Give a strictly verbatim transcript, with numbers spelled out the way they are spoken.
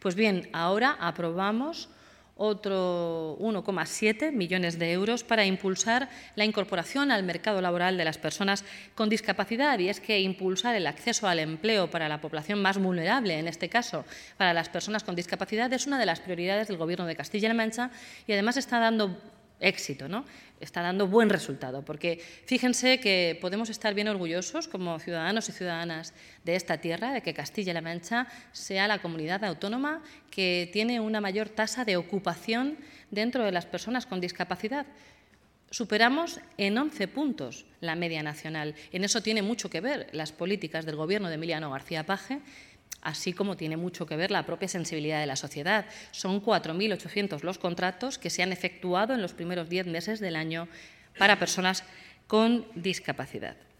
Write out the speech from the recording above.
Pues bien, ahora aprobamos otro uno coma siete millones de euros para impulsar la incorporación al mercado laboral de las personas con discapacidad. Y es que impulsar el acceso al empleo para la población más vulnerable, en este caso para las personas con discapacidad, es una de las prioridades del Gobierno de Castilla-La Mancha y además está dando éxito, ¿no? Está dando buen resultado, porque fíjense que podemos estar bien orgullosos como ciudadanos y ciudadanas de esta tierra de que Castilla-La Mancha sea la comunidad autónoma que tiene una mayor tasa de ocupación dentro de las personas con discapacidad. Superamos en once puntos la media nacional. En eso tiene mucho que ver las políticas del Gobierno de Emiliano García Paje, así como tiene mucho que ver la propia sensibilidad de la sociedad. Son cuatro mil ochocientos los contratos que se han efectuado en los primeros diez meses del año para personas con discapacidad.